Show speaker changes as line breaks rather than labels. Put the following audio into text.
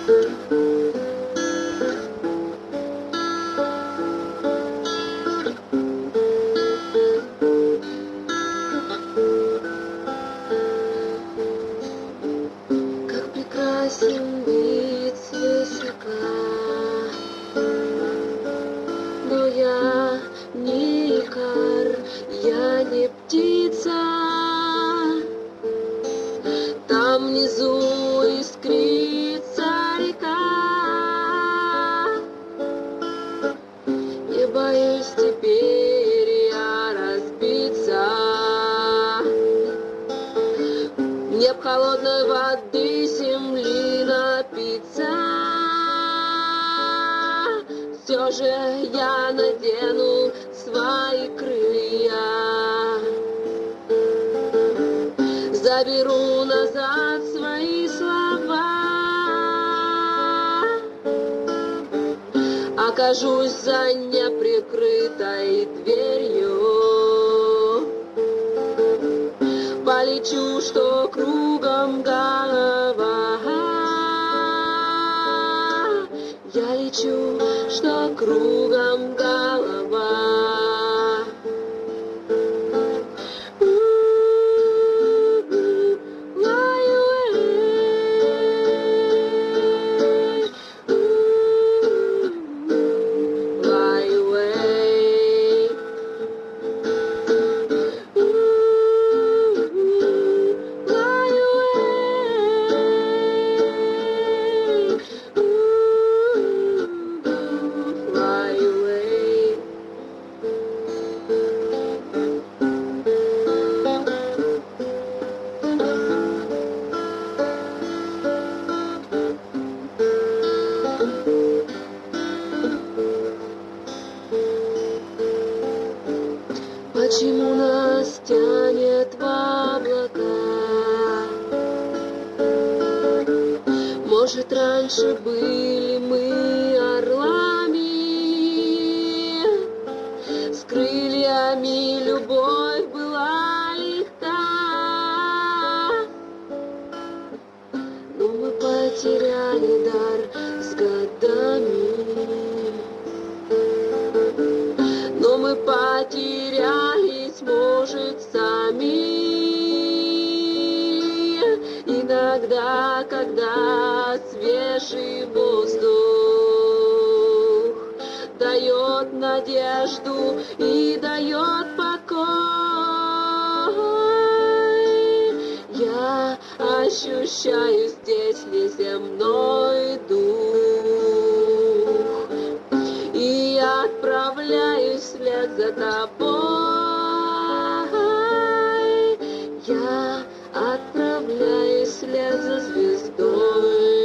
Как прекрасен вид свысока, но я не икар, я не птица. Там внизу искрится река. Не боюсь теперь я разбиться. Мне б холодной воды земли напиться. Все же я надену свои крылья. Заберу назад свои слова. Окажусь за неприкрытой дверью. Полечу, что кругом голова. Я лечу, что кругом голова. Почему нас тянет в облака? Может, раньше были мы орлами, с крыльями любовь была легка, но мы потеряли дар с годами. Но мы потерялись, может, сами. Иногда, когда свежий воздух дает надежду и дает покой, я ощущаю здесь неземной дух. И я отправляюсь вслед за тобой. Я отправляюсь вслед за звездой.